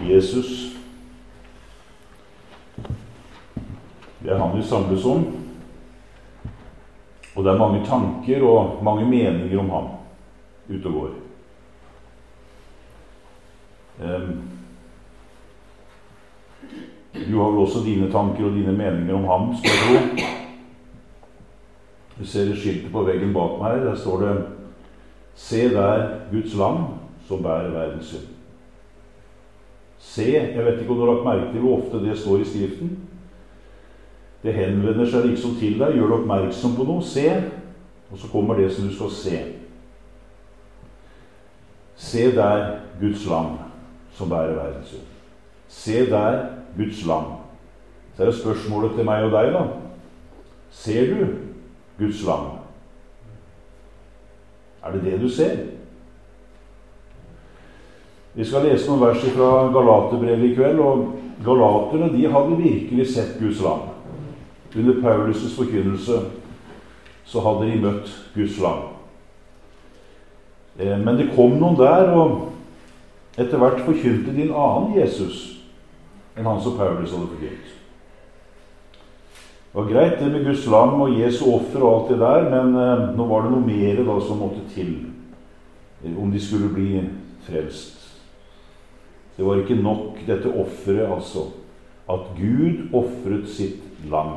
Jesus. Det han vi samles om. Og det mange tanker og mange meninger om ham ute og går. Du har vel også dine tanker og dine meninger om ham, skal jeg tro. Du ser et skilt på veggen bak meg her. Der står det: Se der Guds lam som bærer verdens synd. Se, jeg vet ikke om du har lagt merke til hvor ofte det står i skriften. Det henvender seg liksom til deg, gjør deg oppmerksom på noe. Se, og så kommer det som du skal se. Se der Guds lam som bærer verdens synd. Se der Guds lam. Så er det spørsmålet til meg og deg, da. Ser du Guds lam? Er det det du ser? Vi skal lese noen vers fra Galaterbrevet i kveld, og galaterne, de hadde virkelig sett Guds lam. Under Paulus' forkynnelse så hadde de møtt Guds lam. Men det kom noen der, og etter hvert forkynte de en annen Jesus enn han som Paulus hadde forkynt. Det var greit det med Guds lam og Jesu offer og alt det der, men nå var det noe mer da som måtte til om de skulle bli frelst. Det var ikke nok dette offeret, altså, at Gud offret sitt lam.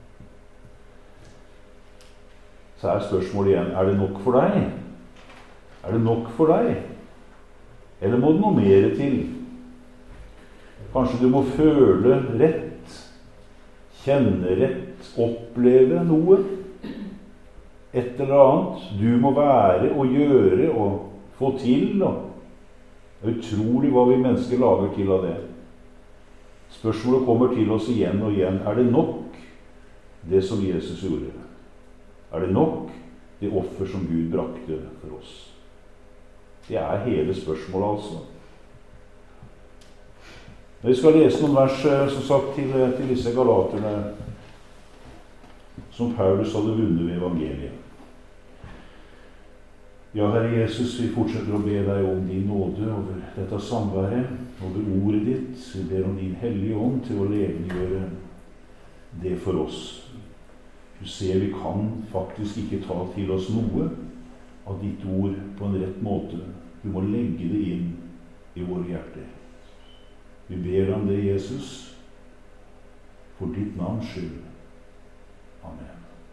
Så er spørsmålet igjen: er det nok for deg? Er det nok for deg? Eller må det noe mer til? Kanskje du må føle rett, kjenne rett, oppleve noe, et eller annet du må være og gjøre og få til. Det er utrolig hva vi mennesker lager til av det. Spørsmålet kommer til oss igjen og igjen: er det nok det som Jesus gjorde? Er det nok det offer som Gud brakte for oss? Det er hele spørsmålet, altså. Vi skal lese noen vers, som sagt, til disse galaterne som Paulus hadde vunnet ved evangeliet. Ja, Herre Jesus, vi fortsetter å be deg om din nåde over dette samværet, over ordet ditt. Vi ber om din hellige ånd til å levendegjøre det for oss. Du ser, vi kan faktisk ikke ta til oss noe av ditt ord på en rett måte. Du må legge det inn i våre hjerter. Vi ber om det, Jesus, for ditt navns skyld. Amen.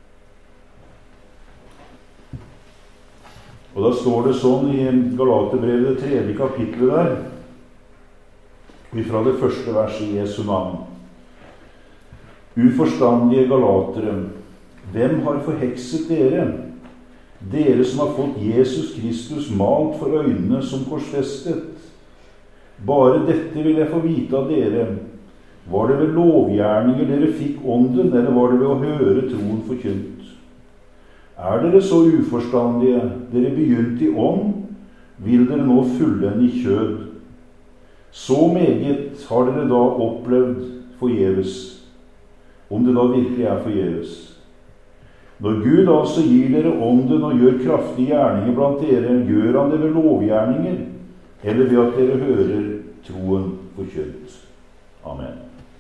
Og da står det sånn i Galaterbrevet, det 3. kapitlet der, fra det første verset i Jesu navn: Uforstandige galatere, hvem har forhekset dere? Dere som har fått Jesus Kristus malt for øynene som korsfestet. Bare dette vil jeg få vite av dere. Var det ved lovgjerninger dere fikk ånden, eller var det ved å høre troen forkynt? Er dere så uforstandige? Dere begynte i ånd, vil dere nå fullende i kjød. Så meget har dere da opplevd forgjeves, om det da virkelig er forgjeves. Når Gud altså gir dere ånden og gjør kraftige gjerninger blant dere, gjør han det ved lovgjerninger, eller ved at dere hører troen forkynt. Amen.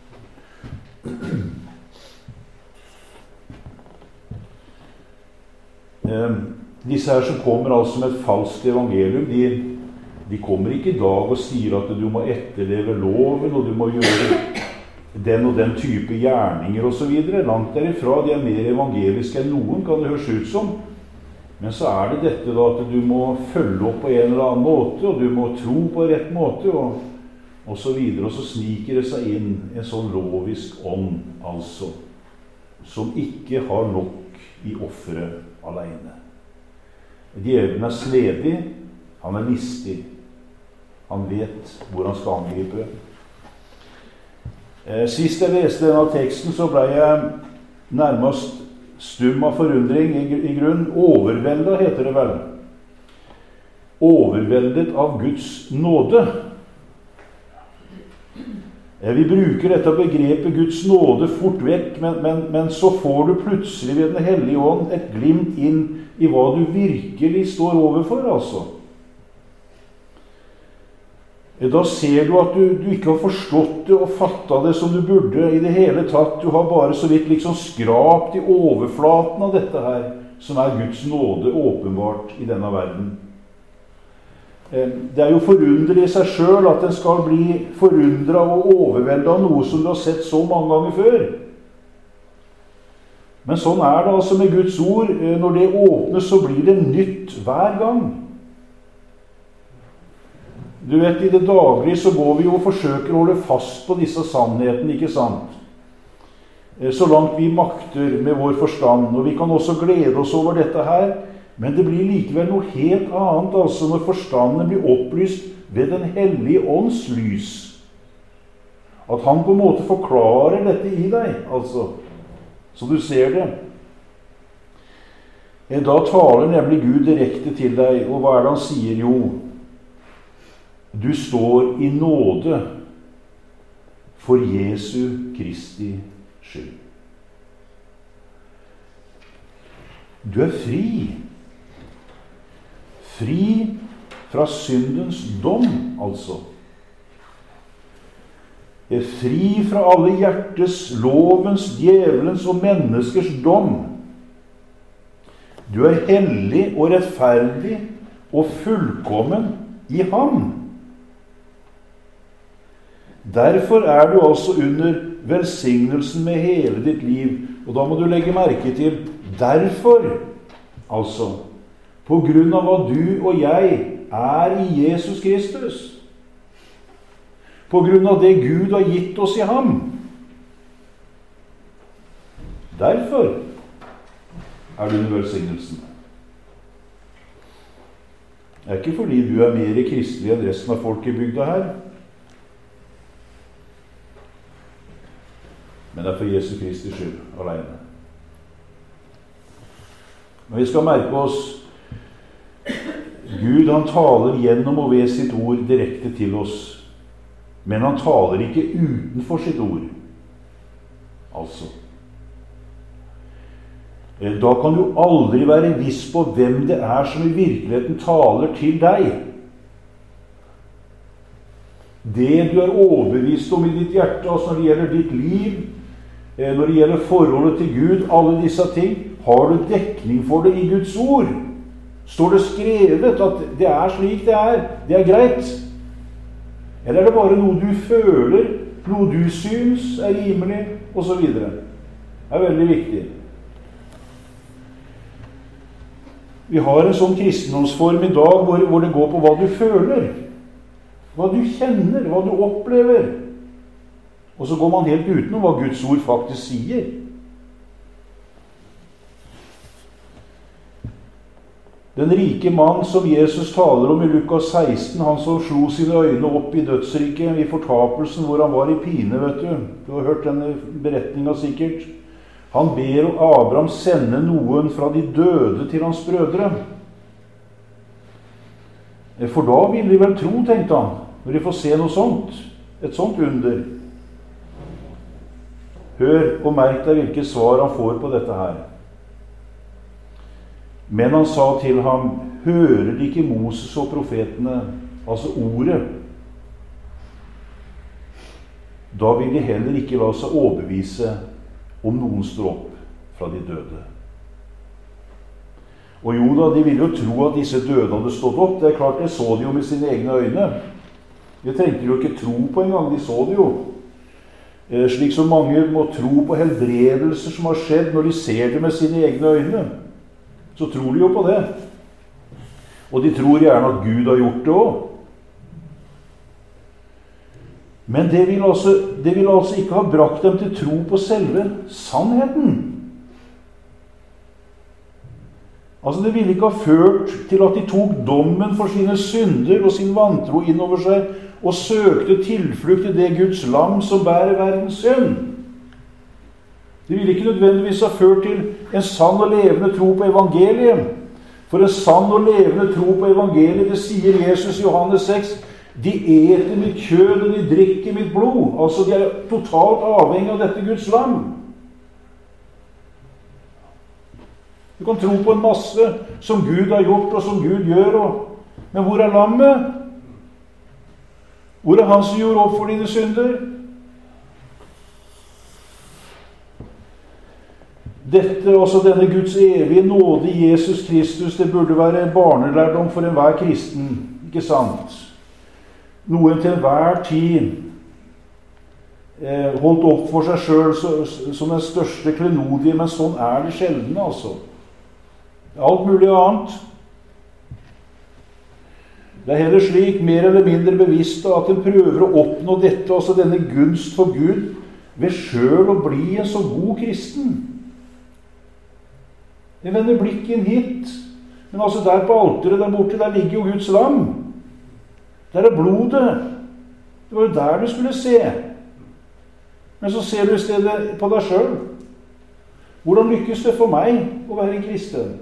Disse her som kommer altså med et falskt evangelium, de kommer ikke i dag og sier at du må etterleve loven, og du må gjøre den og den type gjerninger og så videre. Langt derifra, de er mer evangeliske enn noen, kan det høres ut som. Men så er det dette da, at du må følge opp på en eller annen måte, og du må tro på rett måte, og så videre. Og så sniker det seg inn en sånn lovisk ånd, altså, som ikke har nok i offeret alene. Djevelen er snedig, han er listig. Han vet hvor han skal angripe. Sist jeg leste denne teksten, så ble jeg nærmest stum av forundring, i grunn. Overveldet, heter det vel. Overveldet av Guds nåde. Vi bruker dette begrepet Guds nåde fort vekk, men så får du plutselig ved Den hellige ånd et glimt inn i hva du virkelig står overfor, altså. da ser du at du ikke har forstått det og fattet det som du burde i det hele tatt. Du har bare så vidt liksom skrapt i overflaten av dette her, som Guds nåde åpenbart i denne verden. Det jo forunderlig i seg selv at en skal bli forundret og overveldet av noe som du har sett så mange ganger før. Men sånn det altså med Guds ord. Når det åpnes, så blir det nytt hver gang. Du vet, i det daglige så går vi jo og forsøker å holde fast på disse sannhetene, ikke sant? Så langt vi makter med vår forstand, og vi kan også glede oss over dette her, men det blir likevel noe helt annet, altså når forstanden blir opplyst ved den hellige ånds lys. At han på en måte forklarer dette i deg, altså, så du ser det. Da taler nemlig Gud direkte til deg, og hva det han sier? Jo, du står i nåde for Jesu Kristi skyld. Du fri. Fri fra syndens dom, altså. Fri fra alle hjertes, lovens, djevelens og menneskers dom. Du hellig og rettferdig og fullkommen i ham. Derfor du altså under velsignelsen med hele ditt liv. Og da må du legge merke til derfor, altså, på grunn av hva du og jeg i Jesus Kristus. På grunn av det Gud har gitt oss i ham. Derfor du under velsignelsen. Det ikke fordi du mer kristelig enn resten av folk i bygda her. Men det for Jesu Kristi skyld alene. Men vi skal merke oss Gud, han taler gjennom og ved sitt ord direkte til oss. Men han taler ikke utenfor sitt ord. Altså. Da kan du aldri være viss på hvem det som i virkeligheten taler til deg. Det du overbevist om i ditt hjerte, altså når det gjelder ditt liv, når det gjelder forholdet til Gud, alle disse ting, har du dekning for det i Guds ord. Står det skrevet at det slik det greit? Eller det bare noe du føler, noe du syns rimelig, og så videre. Det veldig viktig. Vi har en sånn kristendomsform i dag hvor det går på hva du føler, hva du kjenner, hva du opplever. Og så går man helt utenom hva Guds ord faktisk sier. Den rike mann som Jesus taler om i Lukas 16, han som slo sine øyne opp i dødsriket, i fortapelsen hvor han var i pine, vet du. Du har hørt denne beretningen sikkert. Han ber Abraham sende noen fra de døde til hans brødre. For da vil de vel tro, tenkte han, når de får se noe sånt, et sånt under. Hør og merk deg hvilke svar han får på dette her. Men han sa til ham, hører de ikke Moses og profetene, altså ordet? Da vil de heller ikke la seg overbevise om noen står opp fra de døde. Og jo da, de ville jo tro at disse døde hadde stått opp. Det klart, det så de jo med sine egne øyne. De trengte jo ikke tro på en gang, de så det jo. Slik som mange må tro på helbredelser som har skjedd når de ser det med sine egne øyne. Så tror de jo på det. Og de tror gjerne at Gud har gjort det også. Men det vil altså ikke ha brakt dem til tro på selve sannheten. Altså det ville ikke ha ført til at de tok dommen for sine synder og sin vantro innover seg og søkte tilflukt til det Guds lam som bærer verdens synd. Det ville ikke nødvendigvis ha ført til en sann og levende tro på evangeliet. For en sann og levende tro på evangeliet, det sier Jesus i Johannes 6, de eter mitt kjød og de drikker mitt blod. Altså de totalt avhengig av dette Guds lam. Du kan tro på en masse som Gud har gjort og som Gud gjør. Men hvor lammet? Hvor er han som gjorde opp for dine synder? Dette, altså denne Guds evige nåde i Jesus Kristus, det burde være barnelærdom for enhver kristen, ikke sant? Noen til enhver tid holdt opp for seg selv som den største klenodie, men sånn er det sjelden, altså. Alt mulig annet. Det er heller slik, mer eller mindre bevisst, at en prøver å oppnå dette, altså denne gunst for Gud, ved selv å bli en så god kristen. Jeg vender blikken hit, men altså der på alteret der borte, der ligger jo Guds lam. Der er blodet. Det var jo der du skulle se. Men så ser du i stedet på deg selv. Hvordan lykkes det for meg å være en kristen?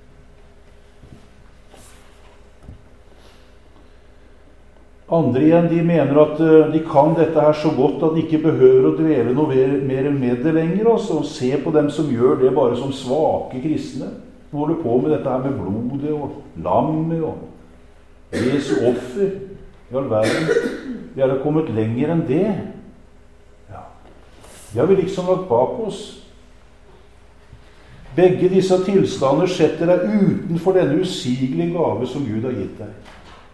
Andre igjen, de mener at de kan dette her så godt at de ikke behøver å dvele noe mer med det lenger, altså. Og se på dem som gjør det bare som svake kristne. De holder på med dette her med blodet og lammet og Jesu offer i all verden. Vi har kommet lenger enn det. Ja. Det har vi liksom lagt bak oss. Begge disse tilstander setter deg utenfor denne usigelige gave som Gud har gitt deg.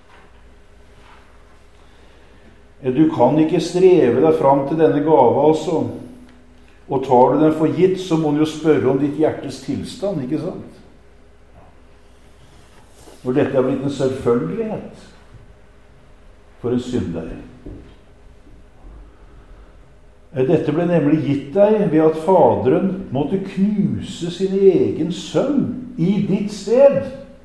Du kan ikke streve deg fram til denne gave, altså. Og tar du den for gitt, så må du jo spørre om ditt hjertes tilstand, ikke sant? Når dette er blitt en selvfølgelighet for en synder. Dette ble nemlig gitt deg ved at Faderen måtte knuse sin egen sønn i ditt sted.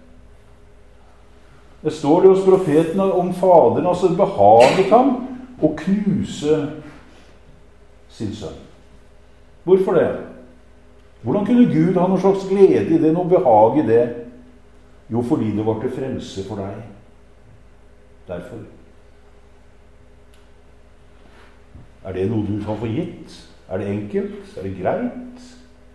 Det står det hos profeten om Faderen, altså behaget ham å knuse sin sønn. Hvorfor det? Hvordan kunne Gud ha noen slags glede i det, noe behag i det? Jo, fordi det var til frelse for deg. Derfor. Er det noe du tar for gitt? Er det enkelt? Er det greit?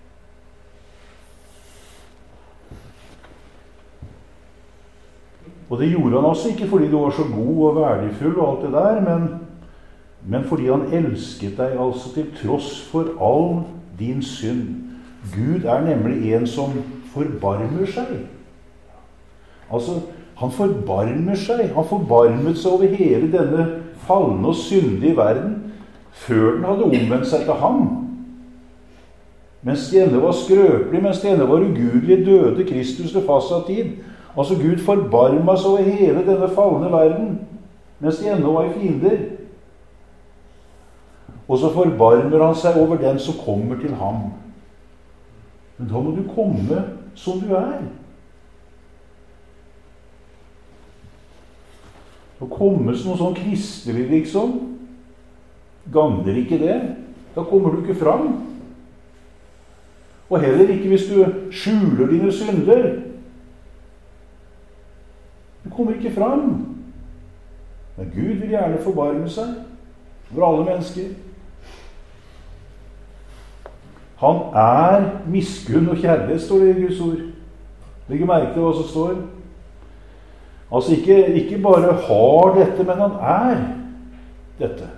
Og det gjorde han altså ikke fordi du var så god og verdifull og alt det der, men fordi han elsket deg altså til tross for all din synd. Gud er nemlig en som forbarmer seg. Altså, han forbarmer seg. Han forbarmet seg over hele denne falne og syndige verden før den hadde omvendt seg til ham. Mens de ennå var skrøpelige, mens de ennå var ugudelige, døde Kristus til fastsatt tid. Altså Gud forbarma seg over hele denne falne verden, mens de ennå var fiender. Og så forbarmer han seg over den som kommer til ham. Men da må du komme som du er. Å komme som noe sånn kristelig, liksom, gagner ikke det. Da kommer du ikke fram. Og heller ikke hvis du skjuler dine synder. Du kommer ikke fram. Men Gud vil gjerne forbarme seg for alle mennesker. Han er miskunn og kjærlighet, står det i Guds ord. Legg merke til hva som står. Altså ikke bare har dette, men han er dette.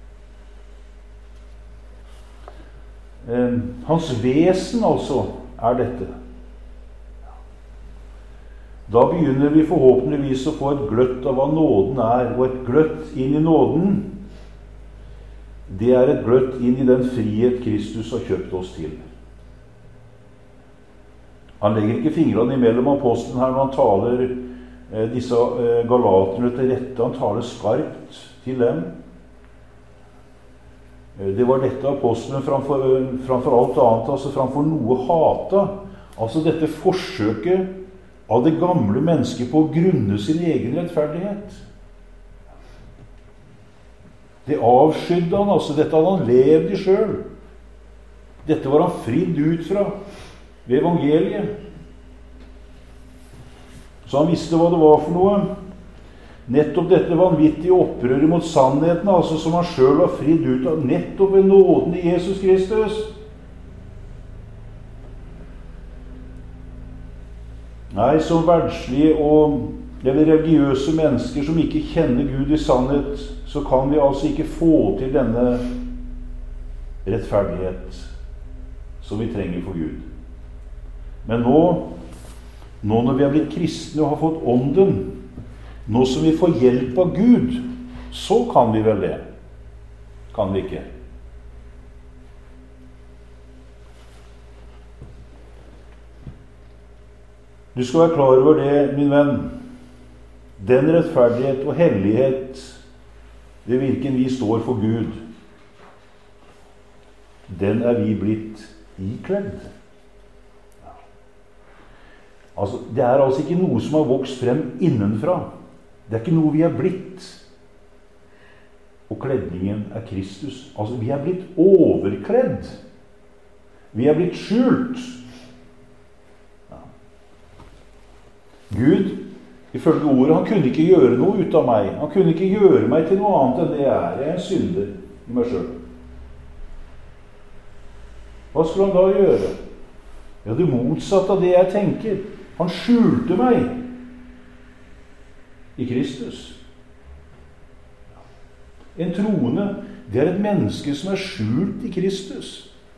Hans vesen altså er dette. Da begynner vi forhåpentligvis å få et gløtt av hva nåden er, og et gløtt inn i nåden, det er et gløtt inn i den frihet Kristus har kjøpt oss til. Han legger ikke fingrene imellom apostelen her når han taler disse galaterne til rette. Han taler skarpt til dem. Det var dette apostelen framfor alt annet, altså framfor noe hata. Altså dette forsøket av det gamle mennesket på å grunne sin egen rettferdighet. Det avskydde han, altså. Dette hadde han levd i selv. Dette var han fridd ut fra ved evangeliet. Så han visste hva det var for noe. Nettopp dette vanvittige opprøret mot sannheten, altså som han selv var fridd ut av, nettopp ved nåden i Jesus Kristus. Nei, som verdslige og eller religiøse mennesker som ikke kjenner Gud i sannhet, så kan vi altså ikke få til denne rettferdighet som vi trenger for Gud. Men nå når vi har blitt kristne og har fått ånden, nå som vi får hjelp av Gud, så kan vi vel det. Kan vi ikke? Du skal være klar over det, min venn. Den rettferdighet og hellighet ved hvilken vi står for Gud, den er vi blitt ikledd. Altså, det er altså ikke noe som har vokst frem innenfra. Det er ikke noe vi er blitt. Og kledningen er Kristus. Altså, vi er blitt overkledd. Vi er blitt skjult. Ja. Gud, ifølge ordet, han kunne ikke gjøre noe ut av meg. Han kunne ikke gjøre meg til noe annet enn det jeg er. Jeg er en synder i meg selv. Hva skulle han da gjøre? Ja, det motsatte av det jeg tenker. Han skjulte meg i Kristus. En troende, det er et menneske som er skjult i Kristus.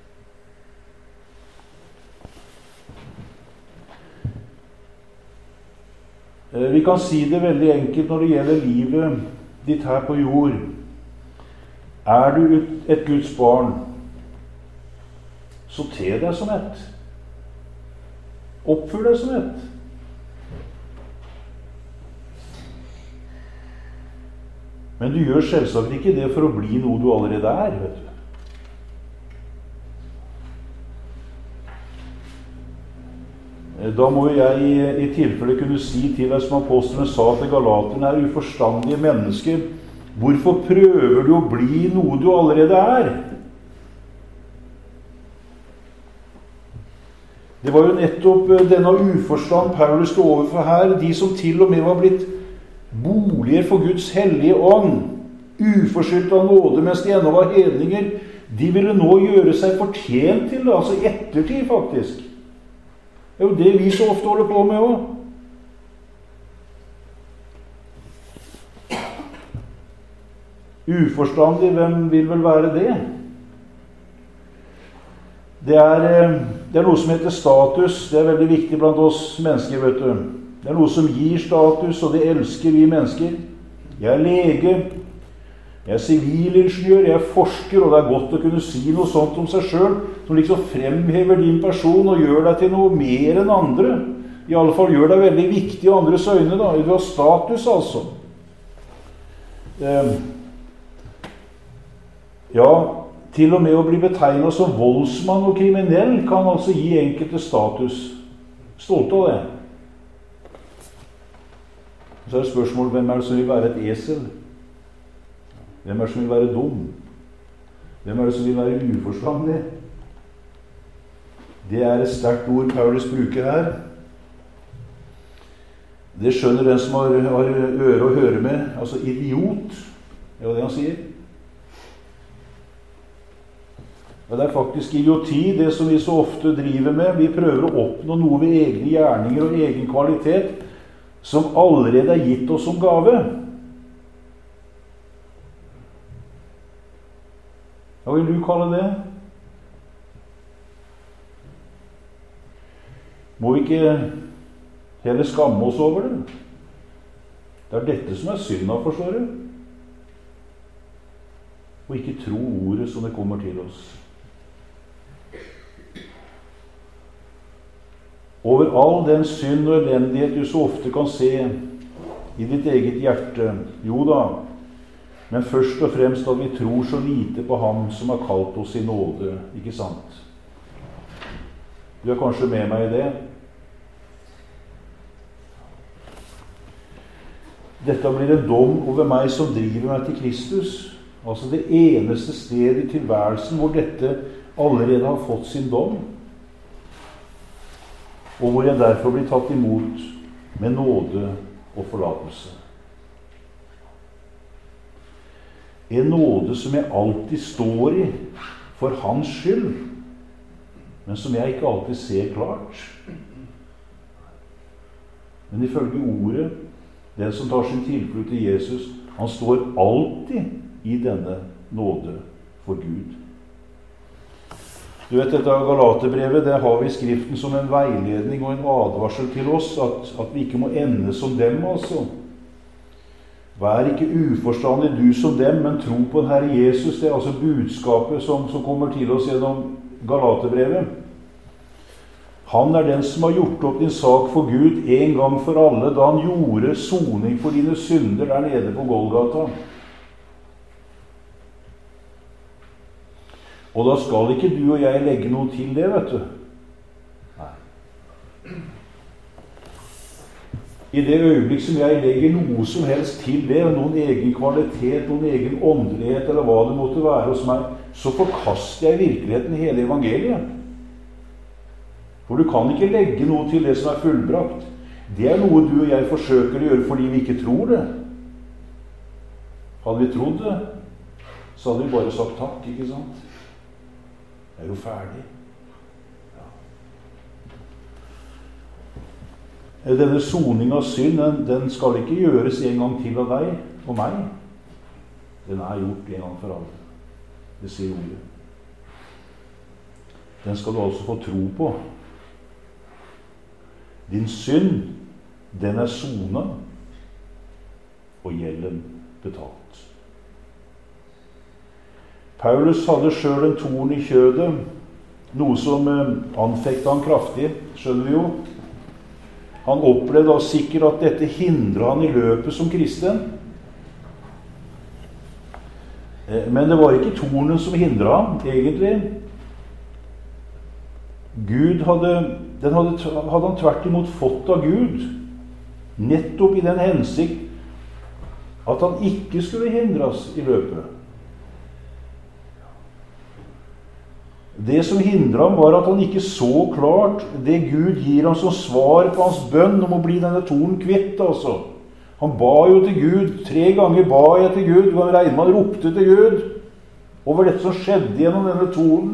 Vi kan si det veldig enkelt når det gjelder livet ditt her på jord. Er du et Guds barn, så te deg som et. Oppfør deg som et. Men du gjør selvsagt ikke det for å bli noe du allerede er, vet du. Da må jeg i tilfelle kunne si til deg som apostlene sa til galaterne, er uforstandige mennesker. Hvorfor prøver du å bli noe du allerede er? Det var jo nettopp denne uforstand Paulus stod overfor her, de som til og med var blitt boliger for Guds hellige ånd, uforskyldt av nåde mens de ennå var hedninger, de ville nå gjøre seg fortjent til det, altså i ettertid faktisk. Det er jo det vi så ofte holder på med også. Uforstandig, hvem vil vel være det? Det er noe som heter status. Det er veldig viktig blant oss mennesker, vet du. Det er noe som gir status, og det elsker vi mennesker. Jeg er lege, jeg er sivilingeniør, jeg er forsker, og det er godt å kunne si noe sånt om seg selv, som liksom fremhever din person og gjør deg til noe mer enn andre. I alle fall gjør deg veldig viktig i andres øyne, da. Du har status, altså. Ja, til og med å bli betegnet som voldsmann og kriminell kan altså gi enkelte status. Stolt av det. Så er det spørsmålet, hvem er det som vil være et esel? Hvem er det som vil være dum? Hvem er det som vil være uforstandig? Det er et sterkt ord Paulus bruker her. Det skjønner den som har øre å høre med. Altså idiot, det er jo det han sier. Ja, det er faktisk idioti, det som vi så ofte driver med. Vi prøver å oppnå noe ved egne gjerninger og egen kvalitet som allerede er gitt oss som gave. Hva vil du kalle det? Må vi ikke heller skamme oss over det? Det er dette som er synda, forstår du? Og ikke tro ordet som det kommer til oss. Over all den synd og elendighet du så ofte kan se i ditt eget hjerte, jo da, men først og fremst at vi tror så lite på ham som har kalt oss i nåde, ikke sant? Du er kanskje med meg i det? Dette blir en dom over meg som driver meg til Kristus, altså det eneste stedet i tilværelsen hvor dette allerede har fått sin dom, og hvor jeg derfor blir tatt imot med nåde og forlatelse. En nåde som jeg alltid står i for hans skyld, men som jeg ikke alltid ser klart. Men ifølge ordet Den som tar sin tilflukt til Jesus, han står alltid i denne nåde for Gud. Du vet, dette Galaterbrevet, det har vi i Skriften som en veiledning og en advarsel til oss, at vi ikke må ende som dem, altså. Vær ikke uforstandig du som dem, men tro på den Herre Jesus. Det er altså budskapet som kommer til oss gjennom Galaterbrevet. Han er den som har gjort opp din sak for Gud en gang for alle, da han gjorde soning for dine synder der nede på Golgata. Og da skal ikke du og jeg legge noe til det, vet du. Nei. I det øyeblikk som jeg legger noe som helst til det, noen egen kvalitet, noen egen åndelighet, eller hva det måtte være hos meg, så forkaster jeg i virkeligheten hele evangeliet. For du kan ikke legge noe til det som er fullbrakt. Det er noe du og jeg forsøker å gjøre fordi vi ikke tror det. Hadde vi trodd det, så hadde vi bare sagt takk, ikke sant? Det er jo ferdig. Ja. Denne soning av synd, den skal ikke gjøres en gang til av deg og meg. Den er gjort en gang for alle. Det sier ordet. Den skal du altså få tro på. Din synd, den er sonet, og gjelden betalt. Paulus hadde selv en torn i kjødet, noe som anfektet han kraftig, skjønner vi jo. Han opplevde da sikkert at dette hindret han i løpet som kristen. Men det var ikke tornen som hindret ham, egentlig. Gud hadde han tvert imot fått av Gud, nettopp i den hensikt at han ikke skulle hindres i løpet. Det som hindret ham var at han ikke så klart det Gud gir ham som svar på hans bønn om å bli denne tornen kvitt, altså. Han ba jo til Gud, 3 ganger ba jeg til Gud, og Reimann ropte til Gud over dette som skjedde gjennom denne tornen.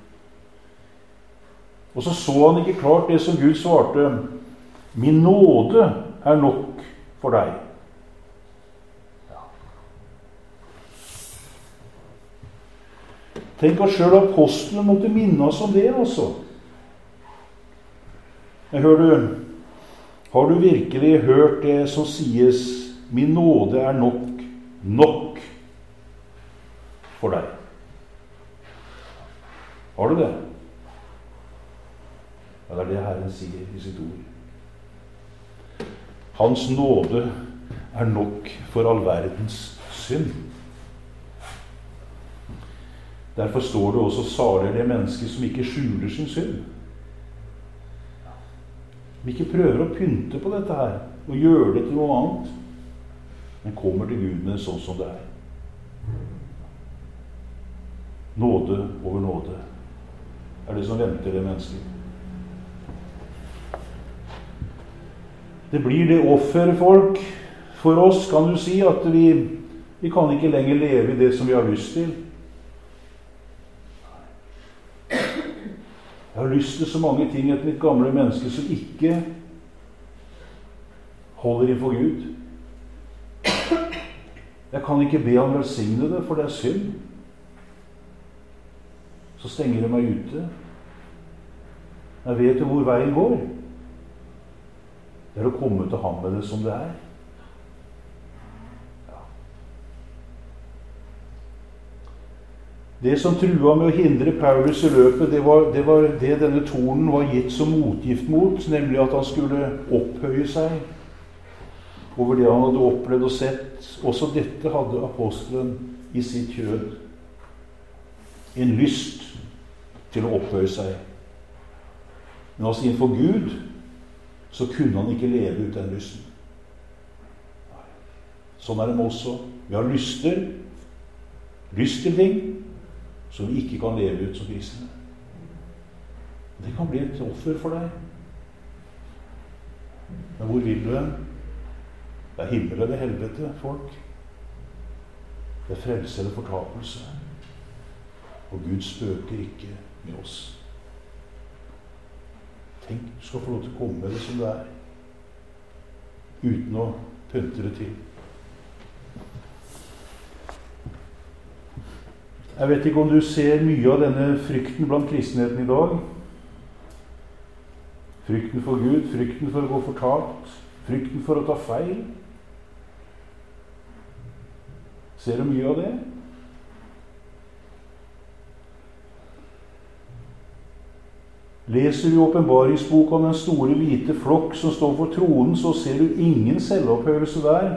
Og så han ikke klart det som Gud svarte, min nåde er nok for deg. Ja. Tenk at selv apostelen måtte minne oss om det, altså. Har du virkelig hørt det som sies, min nåde er nok for deg? Har du det? Ja, det er det Herren sier i sitt ord. Hans nåde er nok for all verdens synd. Derfor står det også salig det mennesket som ikke skjuler sin synd. Vi ikke prøver å pynte på dette her, og gjøre det til noe annet, men kommer til Gud med det sånn som det er. Nåde over nåde er det som venter det mennesket. Det blir det offerfolk for oss, kan du si, at vi kan ikke lenger leve i det som vi har lyst til. Jeg har lyst til så mange ting etter mitt gamle menneske som ikke holder innfor Gud. Jeg kan ikke be han velsigne det, for det er synd. Så stenger det meg ute. Jeg vet jo hvor veien går. Det er å komme til ham med det som det er. Ja. Det som trua med å hindre Paulus i løpet, det var det denne tornen var gitt som motgift mot, nemlig at han skulle opphøye seg over det han hadde opplevd og sett. Også dette hadde apostelen i sitt kjød. En lyst til å opphøye seg. Men altså innenfor Gud så kunne han ikke leve ut den lysten. Sånn er det med også. Vi har lyst til ting, som vi ikke kan leve ut som kristne. Det kan bli et offer for deg. Men hvor vil du hen? Det er himmel eller helvete, folk. Det er frelse eller fortapelse. Og Gud spøker ikke med oss. Tenk, du skal få lov til å komme med det som det er, uten å pynte det til. Jeg vet ikke om du ser mye av denne frykten blant kristenheten i dag. Frykten for Gud, frykten for å gå fortapt, frykten for å ta feil. Ser du mye av det? Leser du åpenbaringsboka om den store hvite flokk som står for tronen, så ser du ingen selvopphøyelse der.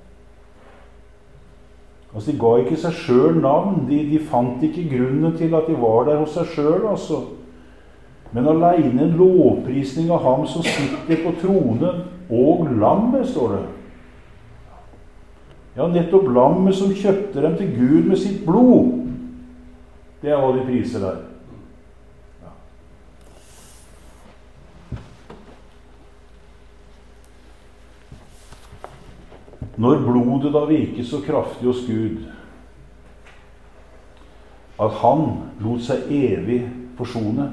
Altså, de ga ikke seg selv navn. De fant ikke grunnen til at de var der hos seg selv, altså. Men alene en lovprisning av ham som sitter på tronen og lammet, står det. Ja, nettopp lammet som kjøpte dem til Gud med sitt blod. Det er hva de priser der. Ja. Når blodet da virker så kraftig hos Gud, at han lot seg evig forsone,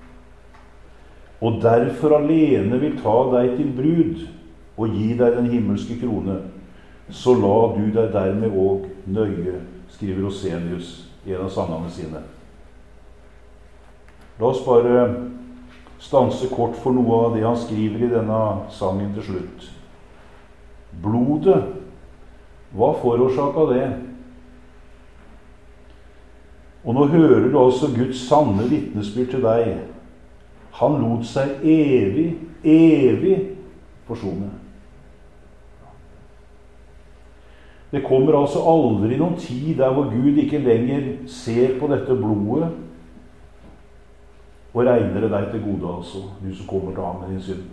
og derfor alene vil ta deg til brud og gi deg den himmelske krone, så la du deg dermed og nøye, skriver Rosenius i en av sangene sine. La oss bare stanse kort for noe av det han skriver i denne sangen til slutt. Blodet, hva forårsaket det? Og nå hører du altså Guds sanne vitnesbyrd til deg. Han lot seg evig forsone. Det kommer altså aldri noen tid der hvor Gud ikke lenger ser på dette blodet og regner det deg til gode, altså, du som kommer til ham med din synd.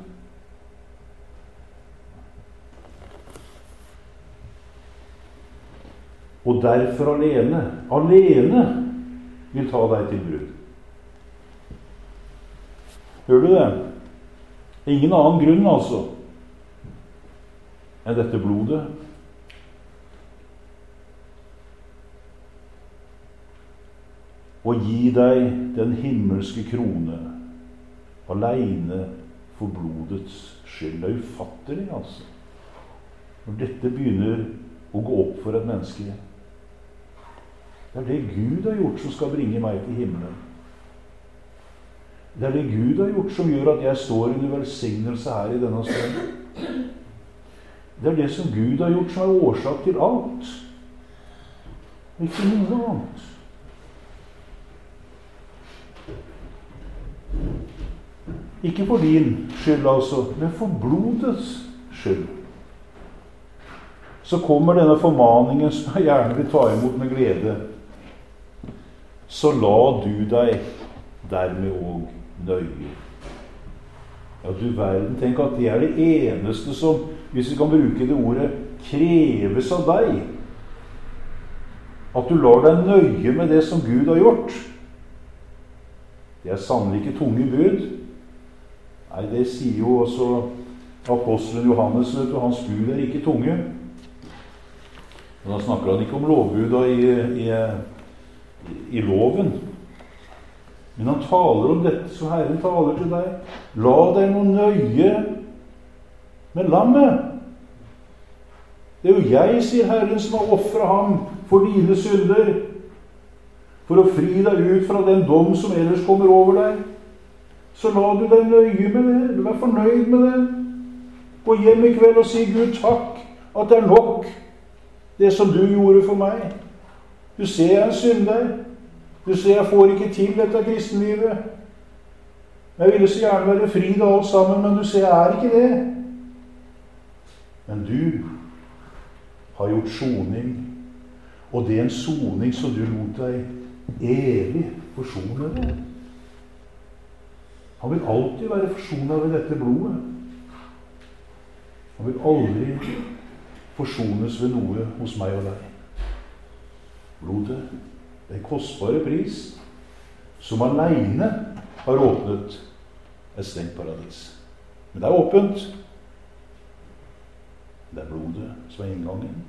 Og derfor alene vil ta deg til brud. Hører du det? Ingen annen grunn, altså, enn dette blodet. Og gi deg den himmelske krone, alene for blodets skyld. Det er ufattelig, altså. Når dette begynner å gå opp for et menneske. Det er det Gud har gjort som skal bringe meg til himmelen. Det er det Gud har gjort som gjør at jeg står under velsignelse her i denne stund. Det er det som Gud har gjort som er årsak til alt. Ikke noe annet. Ikke for din skyld, altså, men for blodets skyld. Så kommer denne formaningen som jeg gjerne vil ta imot med glede. Så la du deg dermed og nøye. Ja, du verden, tenk at det er det eneste som, hvis vi kan bruke det ordet, kreves av deg. At du lar deg nøye med det som Gud har gjort. Det er sannelig ikke tunge bud. Nei, det sier jo også apostelen Johannes, vet du, hans bud er ikke tunge. Men da snakker han ikke om lovbuda i loven. Men han taler om dette, så Herren taler til deg. La deg nå nøye med lammet. Det er jo jeg, sier Herren, som har offret ham for dine synder, for å fri deg ut fra den dom som ellers kommer over deg. Så la du deg nøye med det. Du er fornøyd med det. Gå hjem i kveld og si Gud takk at det er nok det som du gjorde for meg. Du ser jeg er en synder. Du ser jeg får ikke til dette kristenlivet. Jeg ville så gjerne være fri da alt sammen, men du ser jeg er ikke det. Men du har gjort soning, og det er en soning som du lot deg evig forsone det. Han vil alltid være forsonet ved dette blodet. Han vil aldri forsones ved noe hos meg og deg. Blodet, det er kostbare pris, som alene har åpnet et stengt paradis. Men det er åpent. Det er blodet som er inngangen.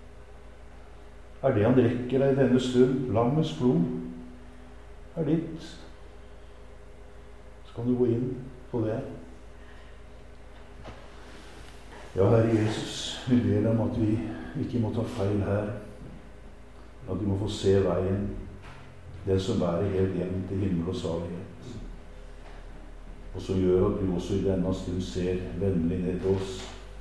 Er det han rekker deg i denne stund, lammets blod, er ditt. Så kan du gå inn på det. Ja, Herre Jesus, vi ber om at vi ikke må ta feil her. At vi må få se veien, den som bærer helt hjem til himmel og salighet. Og som gjør at du også i denne stund ser vennlig ned til oss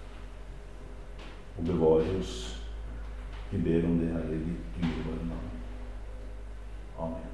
og bevarer oss. Vi ber om det, Herre, i ditt dyrebare navn. Amen.